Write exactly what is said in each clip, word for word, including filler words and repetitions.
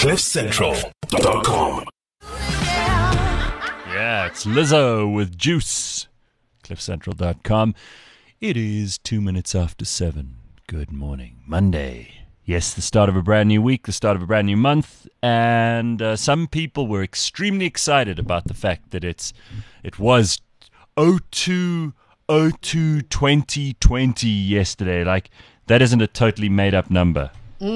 cliff central dot com. Yeah, it's Lizzo with Juice. cliff central dot com. It is two minutes after seven. Good morning. Monday. Yes, the start of a brand new week, the start of a brand new month, and uh, some people were extremely excited about the fact that it's it was oh two oh two twenty twenty yesterday. Like, that isn't a totally made-up number.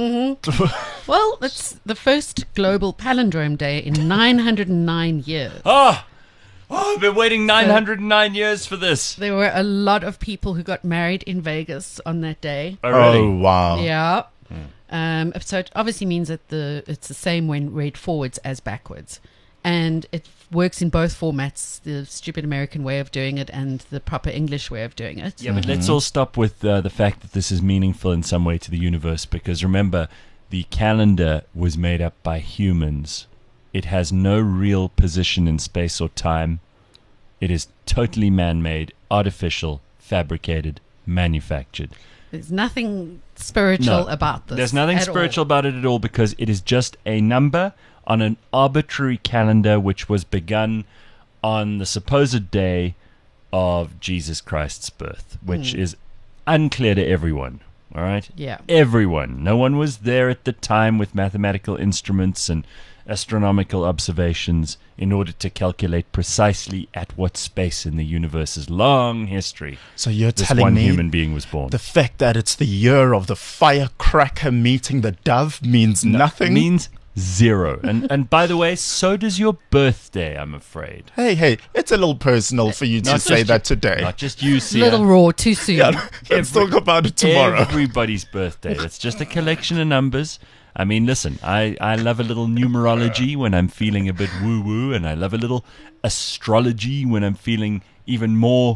Mm-hmm. Well, it's the first global palindrome day in nine hundred nine years. Oh, oh I've been waiting nine hundred nine years for this. There were a lot of people who got married in Vegas on that day. Oh, really? Oh, wow. Yeah. Um, so it obviously means that the it's the same when read forwards as backwards. And it works in both formats, the stupid American way of doing it and the proper English way of doing it. Yeah, but let's all stop with uh, the fact that this is meaningful in some way to the universe, because remember, the calendar was made up by humans. It has no real position in space or time. It is totally man-made, artificial, fabricated, manufactured. There's nothing spiritual No, about this. There's nothing at spiritual all. about it at all, because it is just a number on an arbitrary calendar which was begun on the supposed day of Jesus Christ's birth, which Mm. is unclear to everyone. All right? Yeah. Everyone. No one was there at the time with mathematical instruments and astronomical observations in order to calculate precisely at what space in the universe's long history So you're this telling one me human being was born. the fact that it's the year of the firecracker meeting the dove means nothing? Means zero. And and by the way, so does your birthday, I'm afraid. Hey, hey, it's a little personal for you to Not say just that you- today. Not just you, A Sia. little raw, too soon. Yeah, let's talk about it tomorrow. Everybody's birthday. It's just a collection of numbers. I mean, listen, I, I love a little numerology when I'm feeling a bit woo-woo, and I love a little astrology when I'm feeling even more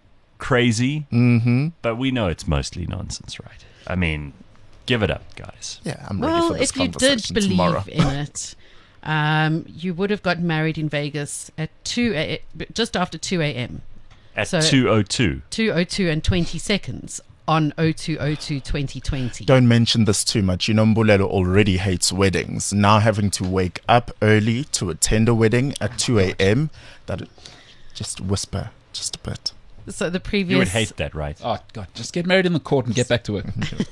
crazy. Mm-hmm. But we know it's mostly nonsense, right? I mean, give it up, guys. Yeah, I'm ready Well, for this if you did conversation believe tomorrow. in it, um, you would have got married in Vegas at two a, just after two a.m. At So- two oh two. two oh two and twenty seconds on oh two oh two twenty twenty. Don't mention this too much. You know, Mbulelo already hates weddings. Now having to wake up early to attend a wedding at two a.m. That just whisper, just a bit. So the previous... You would hate that, right? Oh, God, just get married in the court and get back to work.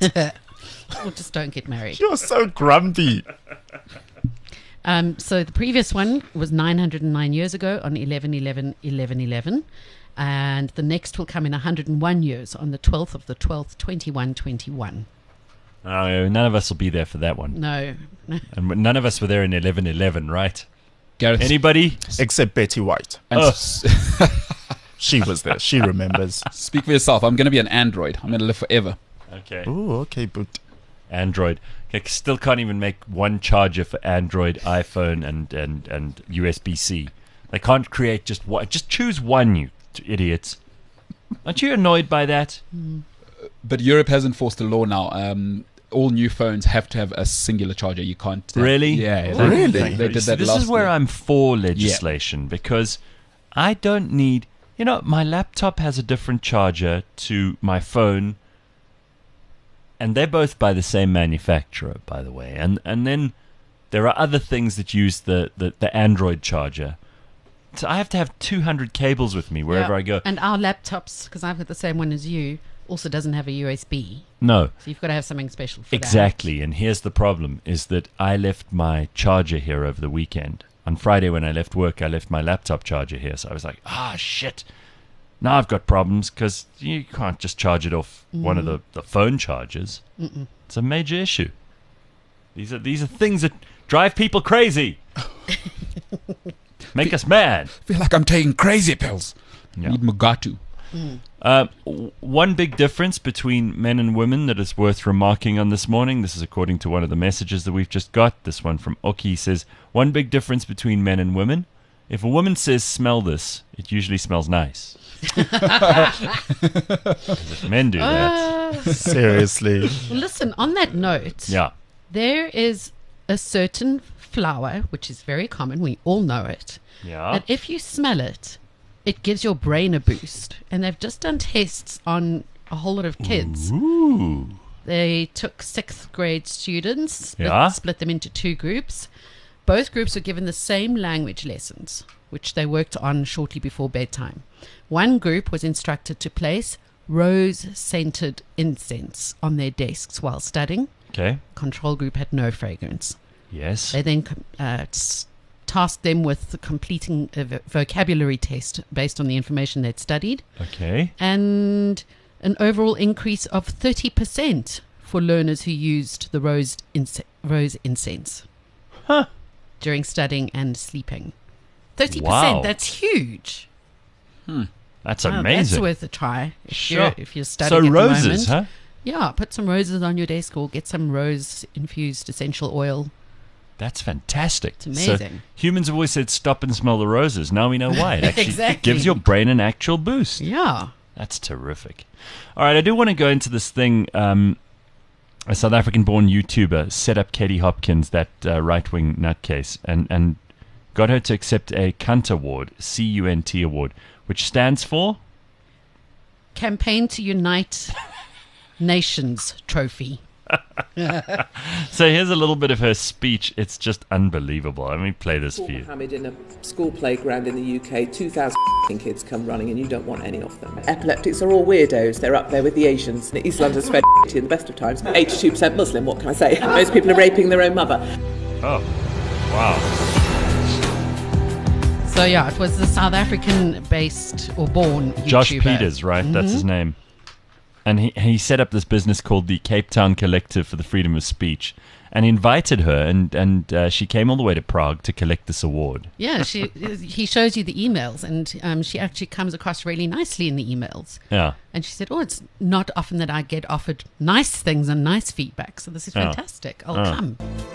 Or just don't get married. You're so grumpy. Um, so the previous one was nine hundred nine years ago on eleven eleven eleven eleven. And the next will come in one hundred one years on the twelfth of the twelfth, twenty-one twenty-one. Oh, none of us will be there for that one. No. And none of us were there in eleven eleven, right? Gareth, Anybody? Except Betty White. and Oh. s- She was there. She remembers. speak for yourself. I'm going to be an android. I'm going to live forever. Okay. Oh, okay, but Android. I still can't even make one charger for Android, iPhone, and, and, and U S B C. They can't create just one. Just choose one, you idiots. Aren't you annoyed by that? But Europe has enforced a law now. Um, all new phones have to have a singular charger. You can't. uh, Really? Yeah. They, Really? They, they did See, that this last is where year. I'm for legislation, because I don't need. You know, my laptop has a different charger to my phone, and they're both by the same manufacturer, by the way. And and then there are other things that use the, the, the Android charger. So I have to have two hundred cables with me wherever Yeah. I go. And our laptops, because I've got the same one as you, also doesn't have a U S B. No, So you've got to have something special for exactly. And here's the problem, is that I left my charger here over the weekend. On Friday when I left work, I left my laptop charger here. So I was like, ah, shit. Now I've got problems because you can't just charge it off one of the, the phone chargers. Mm-mm. It's a major issue. These are these are things that drive people crazy. Make us mad. I feel like I'm taking crazy pills. Yeah. Need Mugatu. Uh, w- one big difference between men and women that is worth remarking on this morning. This is according to one of the messages that we've just got. This one from Oki says, one big difference between men and women. If a woman says, smell this, it usually smells nice. If men do that. that. seriously. Well, listen, on that note, Yeah. there is a certain flower, which is very common, we all know it, Yeah. that if you smell it, it gives your brain a boost. And they've just done tests on a whole lot of kids. Ooh. They took sixth grade students, split, Yeah. split them into two groups. Both groups were given the same language lessons, which they worked on shortly before bedtime. One group was instructed to place rose-scented incense on their desks while studying. Okay. Control group had no fragrance. Yes. They then uh, s- tasked them with completing a vo- vocabulary test based on the information they'd studied, Okay. and an overall increase of thirty percent for learners who used the rose, ince- rose incense Huh. during studying and sleeping. thirty percent, Wow. that's huge. That's Wow, amazing. That's worth a try if, Sure. you're, if you're So studying at roses, the moment. huh? Yeah, put some roses on your desk or get some rose-infused essential oil. That's fantastic. It's amazing. So humans have always said stop and smell the roses. Now we know why. It actually Exactly. gives your brain an actual boost. Yeah. That's terrific. All right, I do want to go into this thing. Um, a South African-born YouTuber set up Katie Hopkins, that uh, right-wing nutcase, and, and got her to accept a Cunt Award, C U N T Award, which stands for... Campaign to Unite Nations Trophy. So here's a little bit of her speech. It's just unbelievable. Let me play this Paul for you. Mohammed in a school playground in the U K, two thousand kids come running and you don't want any of them. Epileptics are all weirdos. They're up there with the Asians. East London's fed in the best of times. eighty-two percent Muslim, what can I say? Most people are raping their own mother. Oh, wow. So yeah, it was the South African-based or born YouTuber. Josh Peters, right? That's Mm-hmm. his name. And he, he set up this business called the Cape Town Collective for the Freedom of Speech, and invited her, and, and uh, she came all the way to Prague to collect this award. Yeah, she he shows you the emails, and um, she actually comes across really nicely in the emails. Yeah. And she said, "Oh, it's not often that I get offered nice things and nice feedback, so this is Oh. fantastic. I'll Oh. come."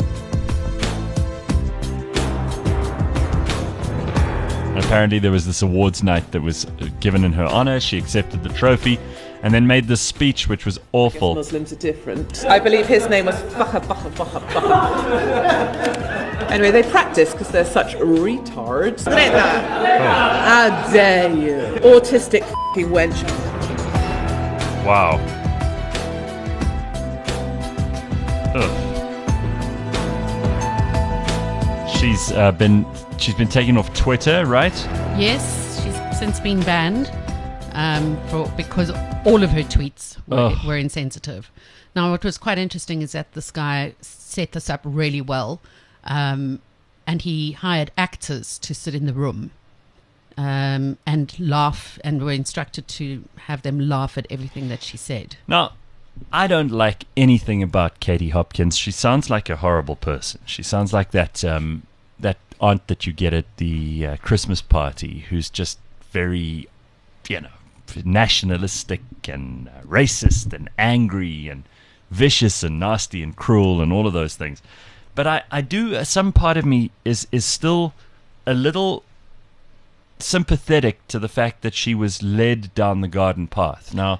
And apparently there was this awards night that was given in her honor. She accepted the trophy and then made this speech, which was awful. Muslims are different. I believe his name was Baha Baha Baha Baha. Anyway, they practice because they're such retards. Greta! How dare you? Autistic f***ing wench. Wow. Ugh. She's uh, been she's been taken off Twitter, right? Yes, she's since been banned um, for because all of her tweets were, Ugh. were insensitive. Now, what was quite interesting is that this guy set this up really well, um, and he hired actors to sit in the room um, and laugh, and were instructed to have them laugh at everything that she said. Now, I don't like anything about Katie Hopkins. She sounds like a horrible person. She sounds like that um, that aunt that you get at the uh, Christmas party, who's just very, you know, nationalistic and uh, racist and angry and vicious and nasty and cruel and all of those things. But I, I do, uh, some part of me is is still a little sympathetic to the fact that she was led down the garden path. Now,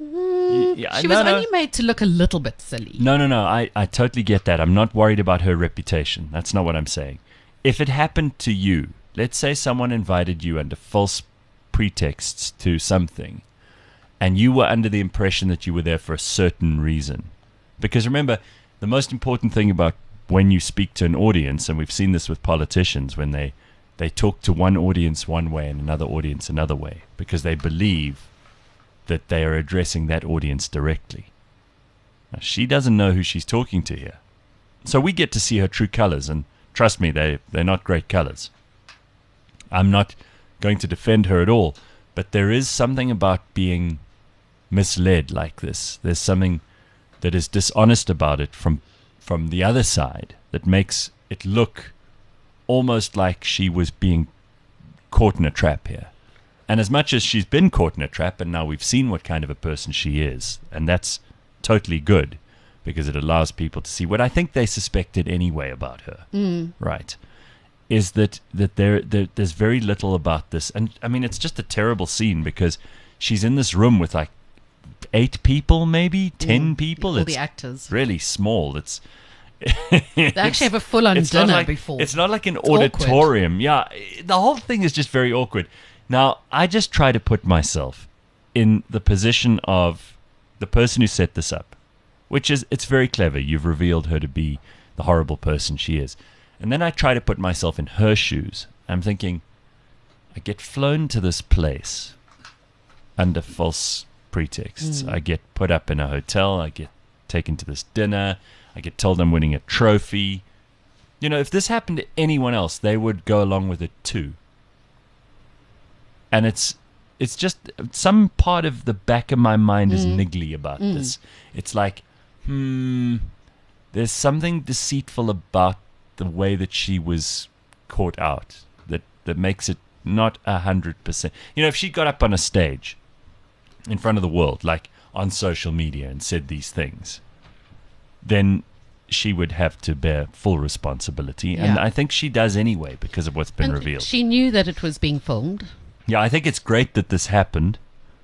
y- yeah, She no, was no. only made to look a little bit silly. No, no, no. I, I totally get that. I'm not worried about her reputation. That's not what I'm saying. If it happened to you, let's say someone invited you under false pretexts to something, and you were under the impression that you were there for a certain reason. Because remember, the most important thing about when you speak to an audience, and we've seen this with politicians, when they, they talk to one audience one way and another audience another way, because they believe that they are addressing that audience directly. Now, she doesn't know who she's talking to here. So we get to see her true colors, and trust me, they, they're not great colors. I'm not going to defend her at all, but there is something about being misled like this. There's something that is dishonest about it from from the other side that makes it look almost like she was being caught in a trap here. And as much as she's been caught in a trap, and now we've seen what kind of a person she is, and that's totally good, because it allows people to see what I think they suspected anyway about her. Mm. Right. Is that, that there, there there's very little about this. And I mean, it's just a terrible scene because she's in this room with like eight people, maybe ten Mm. people. All It's the actors. really small. It's They actually have a full-on it's not dinner like, before. It's not like an It's awkward. auditorium. Yeah, the whole thing is just very awkward. Now, I just try to put myself in the position of the person who set this up. which is, it's very clever. You've revealed her to be the horrible person she is. And then I try to put myself in her shoes. I'm thinking, I get flown to this place under false pretexts. Mm. I get put up in a hotel. I get taken to this dinner. I get told I'm winning a trophy. You know, if this happened to anyone else, they would go along with it too. And it's it's just some part of the back of my mind is Mm. niggly about Mm. this. It's like, hmm, there's something deceitful about the way that she was caught out that, that makes it not a hundred percent. You know, if she got up on a stage in front of the world, like on social media, and said these things, then she would have to bear full responsibility. And Yeah. I think she does anyway because of what's been And revealed. she knew that it was being filmed. Yeah, I think it's great that this happened,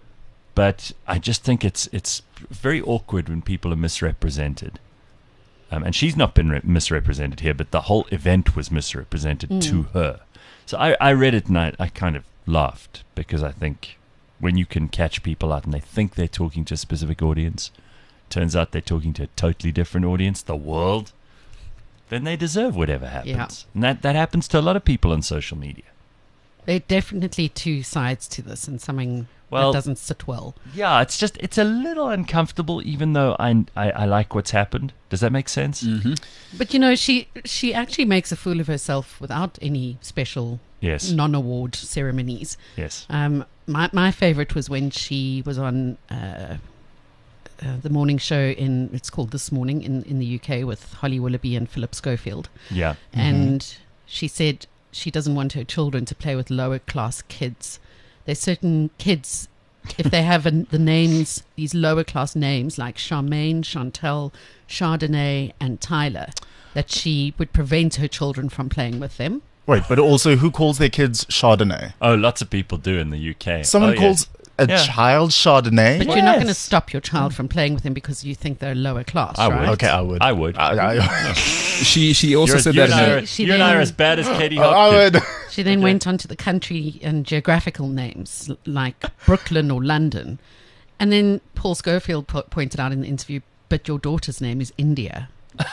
but I just think it's it's very awkward when people are misrepresented. Um, and she's not been re- misrepresented here, but the whole event was misrepresented Mm. to her. So I, I read it and I, I kind of laughed because I think when you can catch people out and they think they're talking to a specific audience, turns out they're talking to a totally different audience, the world, then they deserve whatever happens. Yeah. And that, that happens to a lot of people on social media. There are definitely two sides to this, and something Well- that doesn't sit well. Yeah, it's just, it's a little uncomfortable, even though I, I, I like what's happened. Does that make sense? Mm-hmm. But you know, she she actually makes a fool of herself without any special Yes. non-award ceremonies. Yes. Um, my my favorite was when she was on uh, uh, the morning show in, it's called This Morning in, in the U K, with Holly Willoughby and Philip Schofield. Yeah. And she said she doesn't want her children to play with lower class kids. There's certain kids, if they have an, the names, these lower class names like Charmaine, Chantel, Chardonnay, and Tyler, that she would prevent her children from playing with them. Wait, but also who calls their kids Chardonnay? Oh, lots of people do in the U K. Someone Oh, yes. calls a Yeah. child Chardonnay? But you're not going to Yes. stop your child from playing with them because you think they're lower class, I would. right? Okay, I would. I would. I, I, She she also You're, said you that and in I her, are, She you and I are then- as bad as Katie I Hopkins. would. She then Okay. went on to the country and geographical names l- like Brooklyn or London. And then Paul Schofield po- pointed out in the interview, but your daughter's name is India.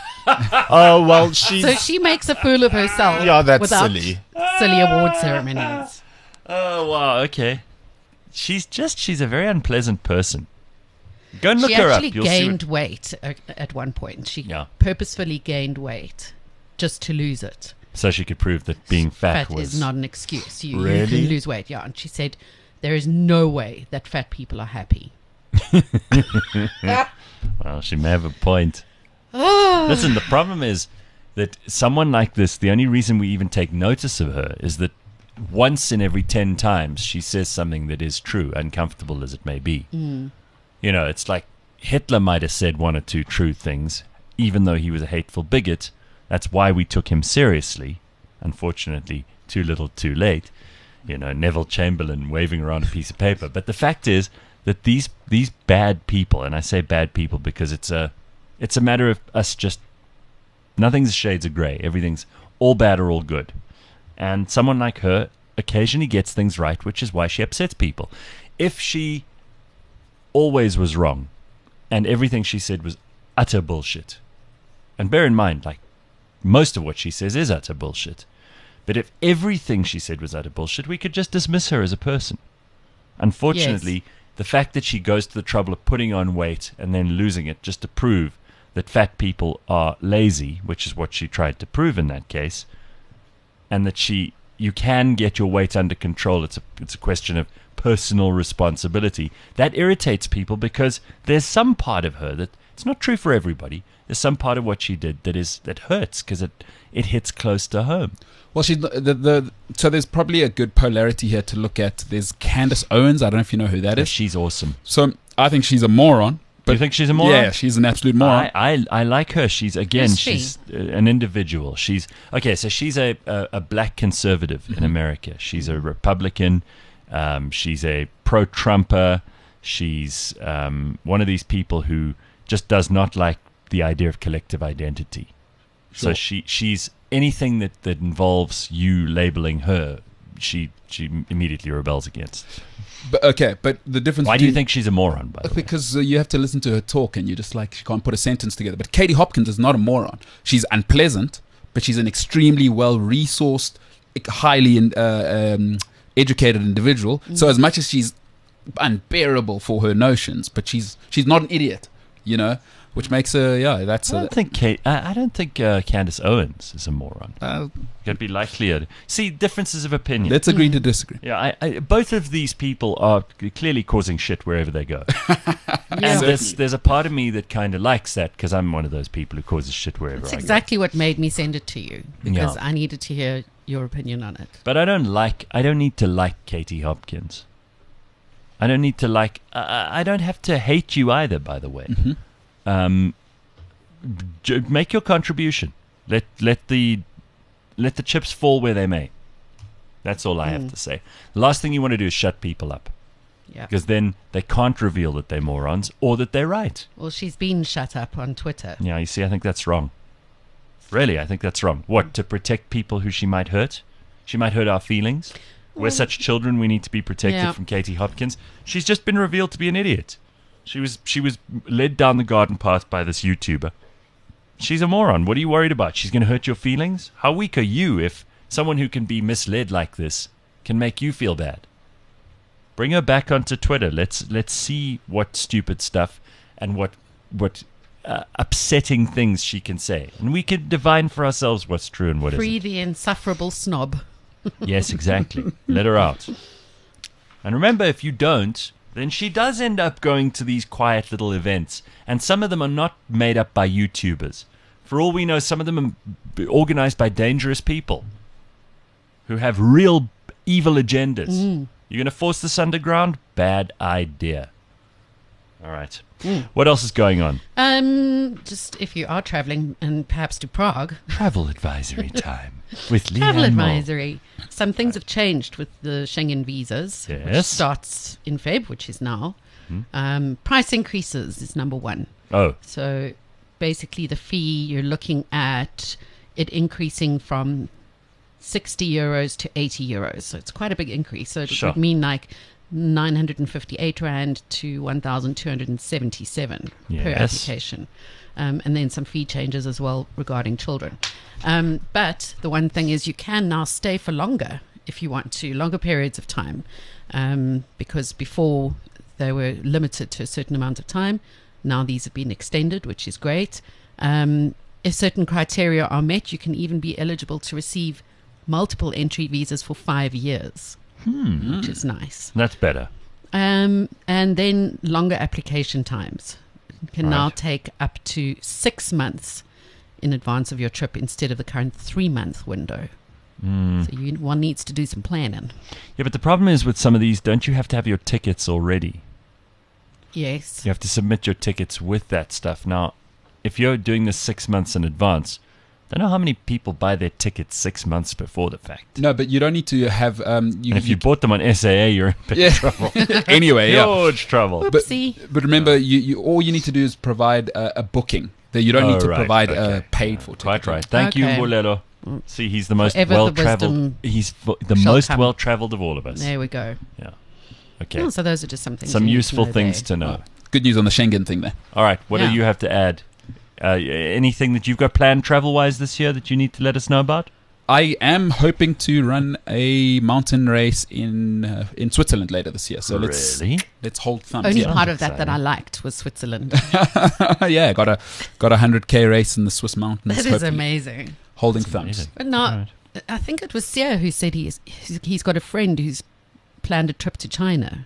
Oh, well, she's... So she makes a fool of herself yeah, that's without silly. silly award ceremonies. Oh, wow. Okay. She's just, she's a very unpleasant person. Go and look She her up. actually You'll see. gained What, weight uh, at one point. She Yeah. purposefully gained weight just to lose it. so she could prove that being fat, Fat was. is not an excuse. You, you Really? can lose weight, yeah. And she said, there is no way that fat people are happy. Well, she may have a point. Listen, the problem is that someone like this, the only reason we even take notice of her is that once in every ten times she says something that is true, uncomfortable as it may be. Mm. You know, it's like Hitler might have said one or two true things, even though he was a hateful bigot. That's why we took him seriously. Unfortunately, too little too late. You know, Neville Chamberlain waving around a piece of paper. But the fact is that these these bad people, and I say bad people because it's a it's a matter of us just, nothing's shades of grey. Everything's all bad or all good. And someone like her occasionally gets things right, which is why she upsets people. If she always was wrong and everything she said was utter bullshit, and bear in mind, like, most of what she says is utter bullshit, but if everything she said was utter bullshit, we could just dismiss her as a person. Unfortunately, the fact that she goes to the trouble of putting on weight and then losing it just to prove that fat people are lazy, which is what she tried to prove in that case, and that she you can get your weight under control. It's a it's a question of personal responsibility. That irritates people because there's some part of her that it's not true for everybody. There's some part of what she did that is that hurts because it it hits close to home. well, she the, the so there's probably a good polarity here to look at. There's Candace Owens. I don't know if you know who that is. She's awesome. So I think she's a moron. Do you think she's a moron? Yeah, she's an absolute moron. I, I I like her. She's again, Who's she? she's uh, an individual. She's okay. So she's a a, a black conservative in America. She's a Republican. Um, she's a pro-Trumper. She's um, one of these people who just does not like the idea of collective identity. So Sure. she she's anything that that involves you labeling her, she she immediately rebels against. But okay, but the difference. Why do you between- think she's a moron? By the way, Because uh, you have to listen to her talk, and you're just like she can't put a sentence together. But Katie Hopkins is not a moron. She's unpleasant, but she's an extremely well-resourced, highly uh, um, educated individual. So as much as she's unbearable for her notions, but she's she's not an idiot, you know, which makes her yeah. That's I a, don't think Kate. I, I don't think uh, Candace Owens is a moron. uh, Could be likelier. See, differences of opinion. let's agree to disagree. Yeah, I, I, both of these people are clearly causing shit wherever they go. And there's, there's a part of me that kind of likes that because I'm one of those people who causes shit wherever That's I exactly what made me send it to you, because Yeah. I needed to hear your opinion on it. go. But I don't like. I don't need to like Katie Hopkins. I don't need to like. Uh, I don't have to hate you either. By the way, Mhm. um, j- make your contribution. Let let the let the chips fall where they may. That's all I have Mm. to say. The last thing you want to do is shut people up. Yeah. Because then they can't reveal that they're morons or that they're right. Well, she's been shut up on Twitter. Yeah, you see, I think that's wrong. Really, I think that's wrong. What, to protect people who she might hurt? She might hurt our feelings? We're Well, such children, we need to be protected yeah. from Katie Hopkins. She's just been revealed to be an idiot. She was she was led down the garden path by this YouTuber. She's a moron. What are you worried about? She's going to hurt your feelings? How weak are you if someone who can be misled like this can make you feel bad? Bring her back onto Twitter. Let's let's see what stupid stuff and what what uh, upsetting things she can say, and we can divine for ourselves what's true and what Free isn't. the insufferable snob. Yes, exactly. Let her out. And remember, if you don't, then she does end up going to these quiet little events, and some of them are not made up by YouTubers. For all we know, some of them are b- organized by dangerous people who have real evil agendas. Mm. You're going to force this underground? Bad idea. All right. What else is going on? Um, just if you are traveling and perhaps to Prague, Travel advisory time with Leanne travel Moore. advisory. Some things have changed with the Schengen visas, which Yes. starts in Feb, which is now. Hmm. Um, price increases is number one. Oh, So basically, the fee you're looking at it increasing from sixty euros to eighty euros. So it's quite a big increase. So it Sure. would mean like nine hundred fifty-eight rand to one thousand two hundred seventy-seven per Yes. application. Um, and then some fee changes as well regarding children. Um, but the one thing is you can now stay for longer if you want to, longer periods of time. Um, because before they were limited to a certain amount of time. Now these have been extended, which is great. Um, if certain criteria are met, you can even be eligible to receive multiple entry visas for five years, hmm. which is nice. That's better. Um, and then longer application times can now Right. take up to six months in advance of your trip instead of the current three-month window. Mm. So you, one needs to do some planning. Yeah, but the problem is with some of these, don't you have to have your tickets already? Yes. You have to submit your tickets with that stuff. Now, if you're doing this six months in advance, I don't know how many people buy their tickets six months before the fact. No, but you don't need to have. Um, you, And if you bought them on S A A, you're in big yeah. trouble. anyway, yeah. Huge trouble. But, Oopsie. but remember, you, you all you need to do is provide a, a booking. That you don't Oh, need to right, provide okay. a paid for ticket. Quite right. Thank you, Okay. Mbulelo. See, he's the most Forever the well-traveled. wisdom He's f- the shall most come. well-traveled of all of us. There we go. Yeah. Okay. Oh, so those are just some things. Some you need to useful know things there. to know. Good news on the Schengen thing there. All right. What Yeah. do you have to add? Uh, anything that you've got planned travel-wise this year that you need to let us know about? I am hoping to run a mountain race in uh, in Switzerland later this year. So let's Really? let's hold thumbs. Only yeah. part of that exciting. that I liked was Switzerland. yeah, got a got a hundred k race in the Swiss mountains. That is hopefully. amazing. Holding That's thumbs. amazing. But no, Right. I think it was Sia who said he's, he's he's got a friend who's planned a trip to China.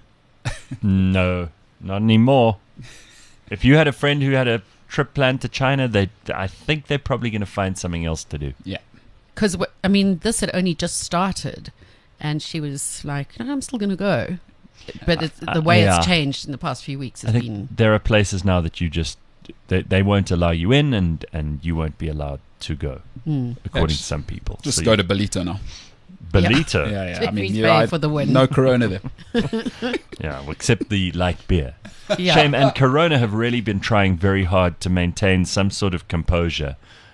No, not anymore. If you had a friend who had a trip planned to China, they, I think they're probably going to find something else to do. Yeah. Because, I mean, this had only just started. And she was like, no, I'm still going to go. But it's, Uh, the way yeah. it's changed in the past few weeks I has think been... there are places now that you just they, they won't allow you in, and, and you won't be allowed to go, Hmm. according just- to some people. Just So go you- to Belito now. Belito. Yeah, yeah. I Jeffrey's mean, you're paying right. for the win. No Corona there. Yeah, well, except the light beer. Yeah. Shame. And Corona have really been trying very hard to maintain some sort of composure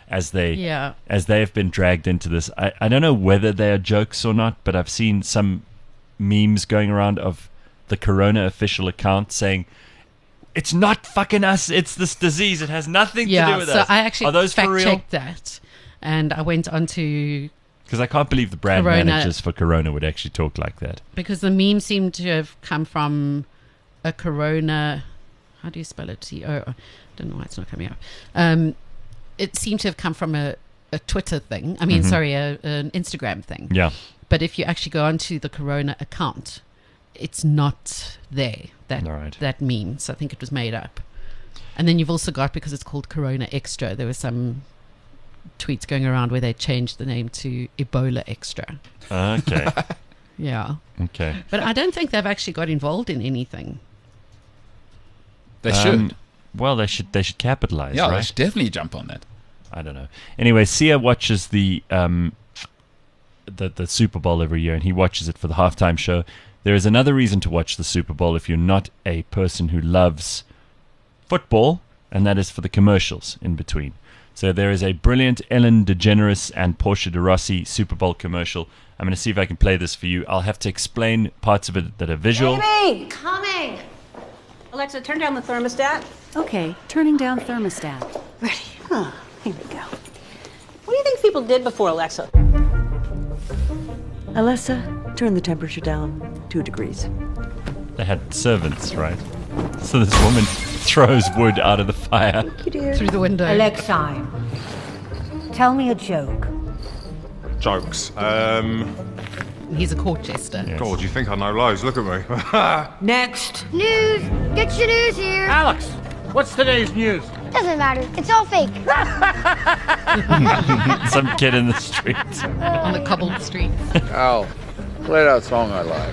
as they Yeah. as they have been dragged into this. I, I don't know whether they are jokes or not, but I've seen some memes going around of the Corona official account saying, it's not fucking us, it's this disease. It has nothing Yeah, to do with so us. I actually Are those for fact real? checked that, and I went on to Because I can't believe the brand Corona. managers for Corona would actually talk like that. because the meme seemed to have come from a Corona. How do you spell it? C O. I don't know why it's not coming up. Um, it seemed to have come from a, a Twitter thing. I mean, Mhm. sorry, a, an Instagram thing. Yeah. But if you actually go onto the Corona account, it's not there. That All right. that meme. So I think it was made up. And then you've also got, because it's called Corona Extra, there were some tweets going around where they changed the name to Ebola Extra. Okay. Yeah. Okay. But I don't think they've actually got involved in anything. They Um, should. Well, they should. They should capitalize. Yeah, they right? should definitely jump on that. I don't know. Anyway, Sia watches the um, the the Super Bowl every year, and he watches it for the halftime show. There is another reason to watch the Super Bowl if you're not a person who loves football, and that is for the commercials in between. So there is a brilliant Ellen DeGeneres and Portia de Rossi Super Bowl commercial. I'm going to see if I can play this for you. I'll have to explain parts of it that are visual. Baby, coming. Alexa, turn down the thermostat. Okay, turning down thermostat. Ready. Huh, here we go. What do you think people did before Alexa? Alexa, turn the temperature down two degrees. They had servants, right? So this woman throws wood out of the fire. Through the window. Alexa, tell me a joke. Jokes. Um, He's a court jester. Yes. God, you think I know loads? Look at me. Next. News! Get your news here! Alex, what's today's news? Doesn't matter. It's all fake. Some kid in the street. On the cobbled street. Al, play that song I like.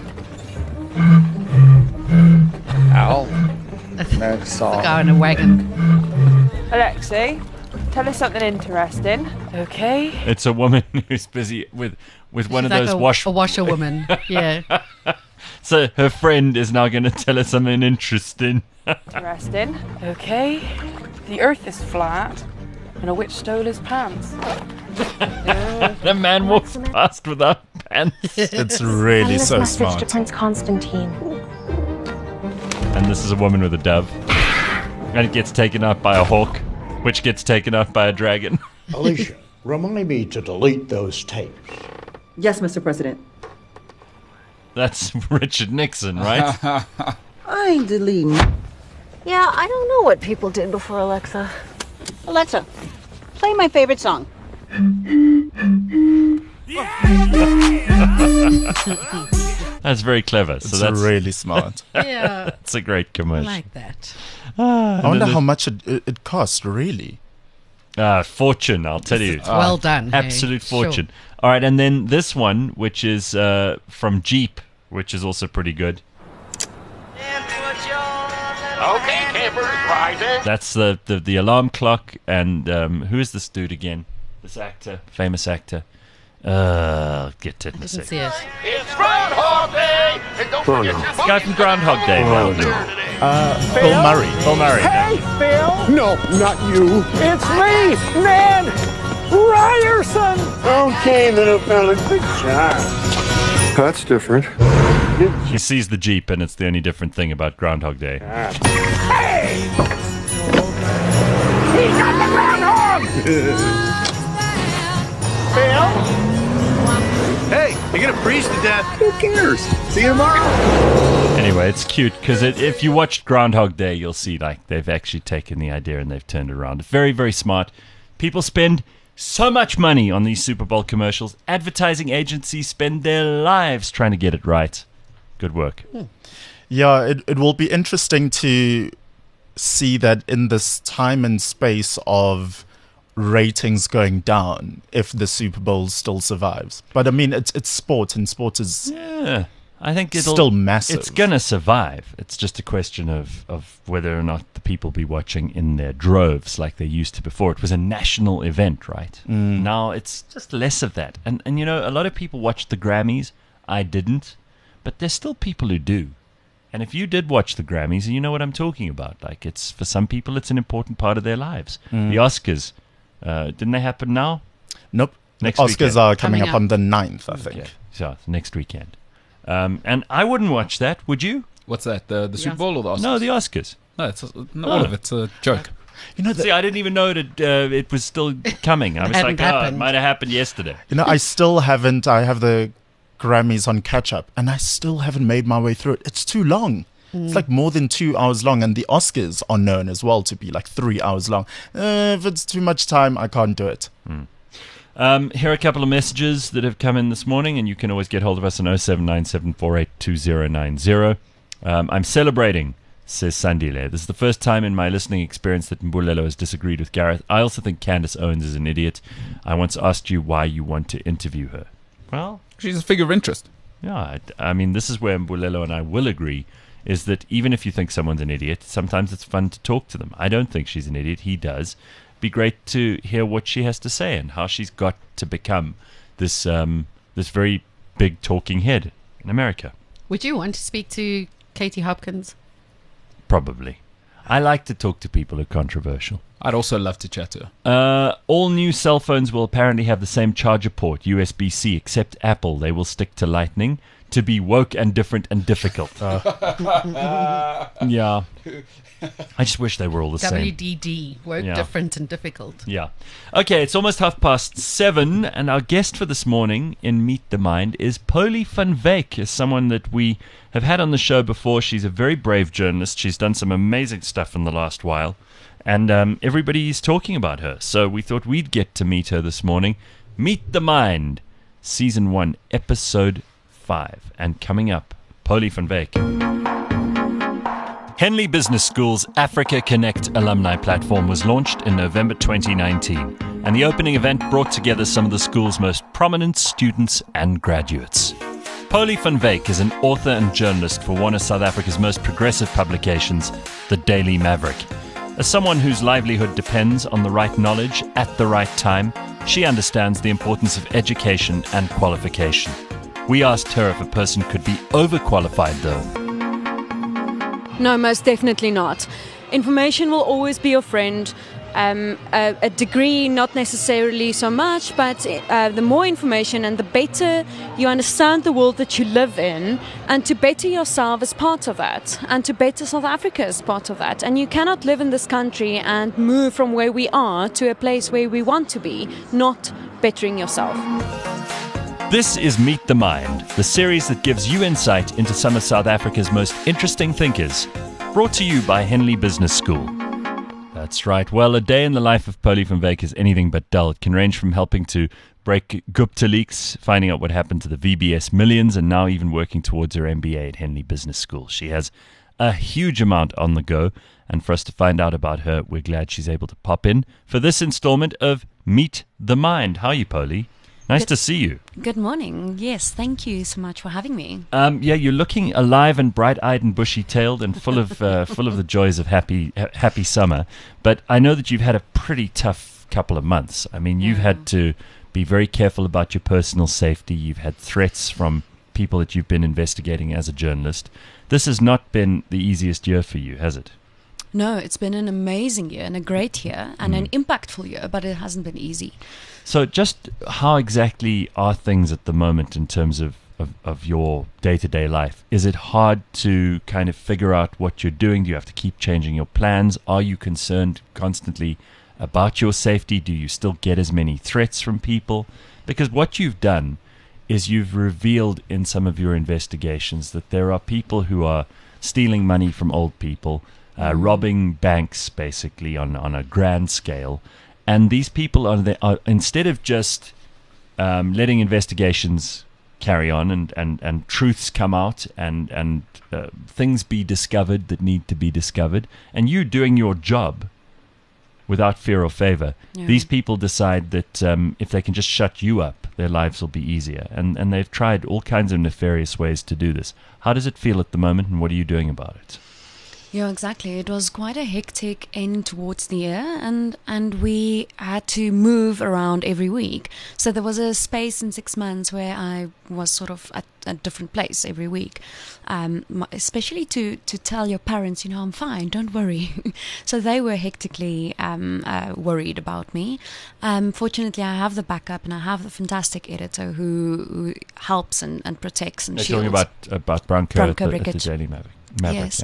Al, next song. The guy in a wagon. Alexi, tell us something interesting. Okay. It's a woman who's busy with with one She's of like those a, wash. a washerwoman. Yeah. So her friend is now going to tell her something interesting. Interesting. Okay. The earth is flat, and a witch stole his pants. The man walks past without pants. It's really Send this so message smart. to Prince Constantine. And this is a woman with a dove. And it gets taken out by a hawk, which gets taken out by a dragon. Alicia, remind me to delete those tapes. Yes, Mister President. That's Richard Nixon, right? I ain't deleting. Yeah, I don't know what people did before Alexa. Alexa, play my favorite song. That's very clever. It's So that's really smart. Yeah. It's a great I commercial. like that. Ah, and I wonder then how the- much it, it, it cost, really. Ah, fortune, I'll tell you. Ah, well done, hey. Absolute Sure. fortune. All right, and then this one, which is uh, from Jeep, which is also pretty good. Okay, campers, rising. That's the, the, the alarm clock, and um, who is this dude again? This actor, famous actor. Uh, I'll get to it in a Didn't second. see it. It's Groundhog Day, and don't forget your This guy from Groundhog Day. Oh, man. Uh, Bill Murray. Bill Murray. Hey, Phil! No, not you. It's me, man! Ryerson! Okay, little fella, good job. That's different. He sees the Jeep, and it's the only different thing about Groundhog Day. Hey! He got the groundhog! Phil? Hey, you're gonna freeze to death. Who cares? See you tomorrow. Anyway, it's cute because it, if you watched Groundhog Day, you'll see like they've actually taken the idea and they've turned it around. Very, very smart. People spend so much money on these Super Bowl commercials. Advertising agencies spend their lives trying to get it right. Good work. Yeah, it, it will be interesting to see that in this time and space of ratings going down, if the Super Bowl still survives. But I mean, it's it's sport, and sport is Yeah, I think it'll still massive. It's gonna survive. It's just a question of, of whether or not the people be watching in their droves like they used to before. It was a national event, right? Mm. Now it's just less of that. And and you know, a lot of people watched the Grammys. I didn't, but there's still people who do. And if you did watch the Grammys, you know what I'm talking about. Like, it's for some people, it's an important part of their lives. Mm. The Oscars, Uh, didn't they happen now? Nope. Next Oscars weekend. are coming, Coming up, up. on the ninth, I think. Okay. So it's next weekend. Um, and I wouldn't watch that, would you? What's that? The the Super Yes. Bowl or the Oscars? No, the Oscars. No, it's a, no, all of it's a joke. You know, the, See, I didn't even know that uh, it was still coming. I was hadn't like, oh, it happened. might have happened yesterday. you know, I still haven't. I have the Grammys on catch up, and I still haven't made my way through it. It's too long. It's like more than two hours long, and the Oscars are known as well to be like three hours long. Uh, if it's too much time, I can't do it. Um, here are a couple of messages that have come in this morning, and you can always get hold of us on oh seven nine seven four eight two oh nine oh. Um, I'm celebrating, says Sandile. This is the first time in my listening experience that Mbulelo has disagreed with Gareth. I also think Candace Owens is an idiot. I once asked you why you want to interview her. Well, She's a figure of interest. yeah, I, I mean, this is where Mbulelo and I will agree, is that even if you think someone's an idiot, sometimes it's fun to talk to them. I don't think she's an idiot. He does. Be great to hear what she has to say and how she's got to become this um, this very big talking head in America. Would you want to speak to Katie Hopkins? Probably. I like to talk to people who are controversial. I'd also love to chat to her. Uh, all new cell phones will apparently have the same charger port, U S B C, except Apple. They will stick to Lightning to be woke and different and difficult. Yeah. I just wish they were all the W same. D D, woke, Yeah. different and difficult. Yeah. Okay, it's almost half past seven, and our guest for this morning in Meet the Mind is Polly van Wyk, is someone that we have had on the show before. She's a very brave journalist. She's done some amazing stuff in the last while, and um, everybody is talking about her. So we thought we'd get to meet her this morning. Meet the Mind, Season one, Episode five. And coming up, Polly van Wyk. Henley Business School's Africa Connect alumni platform was launched in November twenty nineteen, and the opening event brought together some of the school's most prominent students and graduates. Polly van Wyk is an author and journalist for one of South Africa's most progressive publications, The Daily Maverick. As someone whose livelihood depends on the right knowledge at the right time, she understands the importance of education and qualification. We asked her if a person could be overqualified, though. No, most definitely not. Information will always be your friend. Um, a, a degree, not necessarily so much, but uh, the more information and the better you understand the world that you live in, and to better yourself as part of that, and to better South Africa as part of that. And you cannot live in this country and move from where we are to a place where we want to be, not bettering yourself. This is Meet the Mind, the series that gives you insight into some of South Africa's most interesting thinkers, brought to you by Henley Business School. That's right. Well, a day in the life of Polly van Wyk is anything but dull. It can range from helping to break Gupta leaks, finding out what happened to the V B S millions, and now even working towards her M B A at Henley Business School. She has a huge amount on the go, and for us to find out about her, we're glad she's able to pop in for this installment of Meet the Mind. How are you, Polly? Nice Good. to see you. Good morning. Yes, thank you so much for having me. Um, yeah, you're looking alive and bright-eyed and bushy-tailed and full of uh, full of the joys of happy ha- happy summer. But I know that you've had a pretty tough couple of months. I mean, you've had to be very careful about your personal safety. You've had threats from people that you've been investigating as a journalist. This has not been the easiest year for you, has it? No, it's been an amazing year and a great year and an impactful year, but it hasn't been easy. So just how exactly are things at the moment in terms of, of, of your day-to-day life? Is it hard to kind of figure out what you're doing? Do you have to keep changing your plans? Are you concerned constantly about your safety? Do you still get as many threats from people? Because what you've done is you've revealed in some of your investigations that there are people who are stealing money from old people, uh, robbing banks basically on, on a grand scale. And these people are, the, are instead of just um, letting investigations carry on and, and, and truths come out and, and uh, things be discovered that need to be discovered, and you doing your job without fear or favor, Yeah. these people decide that um, if they can just shut you up, their lives will be easier. And, and they've tried all kinds of nefarious ways to do this. How does it feel at the moment, and what are you doing about it? Yeah, exactly. It was quite a hectic end towards the year, and and we had to move around every week. So there was a space in six months where I was sort of at a different place every week, um, my- especially to to tell your parents, you know, I'm fine, don't worry. So they were hectically um, uh, worried about me. Um, fortunately, I have the backup, and I have the fantastic editor who, who helps and, and protects and They're shields. talking about about Branko, Branko at, the, at the Brigitte. Daily Maverick. Maverick Yes. yeah.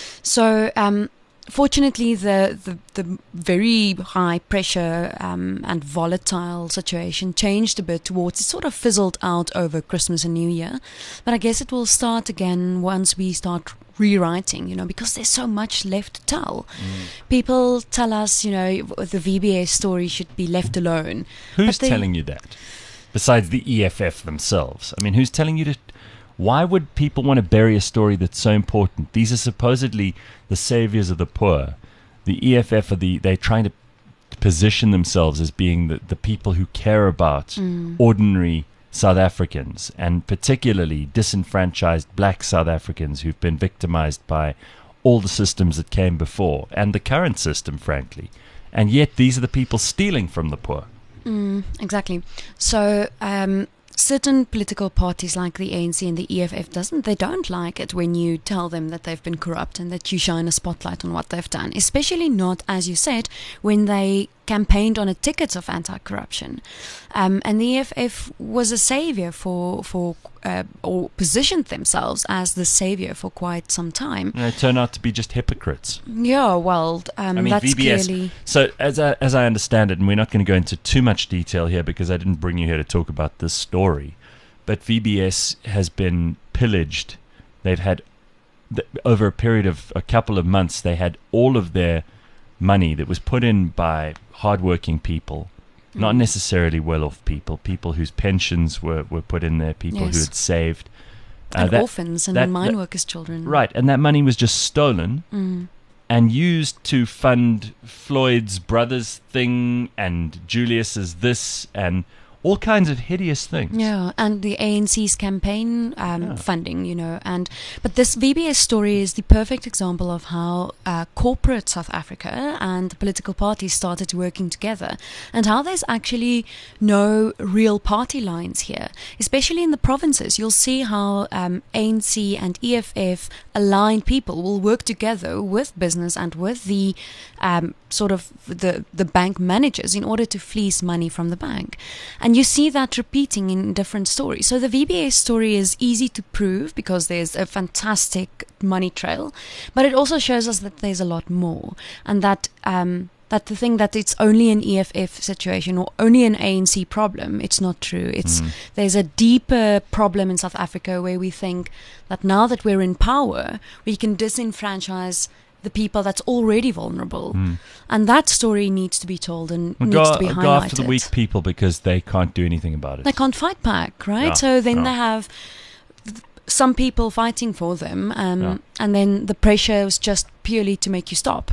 So, um, fortunately, the, the, the very high pressure um, and volatile situation changed a bit towards, it sort of fizzled out over Christmas and New Year. But I guess it will start again once we start rewriting, you know, because there's so much left to tell. People tell us, you know, the V B S story should be left alone. Who's But they- telling you that? Besides the E F F themselves. I mean, who's telling you to... Why would people want to bury a story that's so important? These are supposedly the saviors of the poor. The E F F are the... They're trying to position themselves as being the, the people who care about Mm. ordinary South Africans, and particularly disenfranchised black South Africans who've been victimized by all the systems that came before, and the current system, frankly. And yet these are the people stealing from the poor. Mm, exactly. So um, certain political parties like the A N C and the E F F doesn't they don't like it when you tell them that they've been corrupt and that you shine a spotlight on what they've done. Especially not, as you said, when they campaigned on a ticket of anti-corruption. Um, and the E F F was a savior for for uh, or positioned themselves as the savior for quite some time. And they turn out to be just hypocrites. Yeah, well, um, I mean, that's V B S. clearly. So, as I, as I understand it, and we're not going to go into too much detail here because I didn't bring you here to talk about this story, but V B S has been pillaged. They've had, th- over a period of a couple of months, they had all of their money that was put in by hardworking people, not Mm. necessarily well-off people, people whose pensions were, were put in there, people who Yes. had saved. Uh, And that- orphans and that- mine that- workers' children. Right, and that money was just stolen Mm. and used to fund Floyd's brother's thing and Julius's this and all kinds of hideous things. Yeah, and the A N C's campaign um, funding, you know, and but this V B S story is the perfect example of how uh, corporate South Africa and the political parties started working together, and how there's actually no real party lines here, especially in the provinces. You'll see how um, A N C and E F F aligned people will work together with business and with the um, sort of the the bank managers in order to fleece money from the bank, and you see that repeating in different stories. So the V B S story is easy to prove because there's a fantastic money trail, but it also shows us that there's a lot more, and that um, that the thing that it's only an E F F situation or only an A N C problem, it's not true. It's Mm. there's a deeper problem in South Africa where we think that now that we're in power, we can disenfranchise the people that's already vulnerable, Mm. and that story needs to be told and Well, needs go, to be go highlighted. after the weak people because they can't do anything about it. They can't fight back, right? Yeah, So then yeah. they have th- some people fighting for them, um, Yeah. and then the pressure is just purely to make you stop.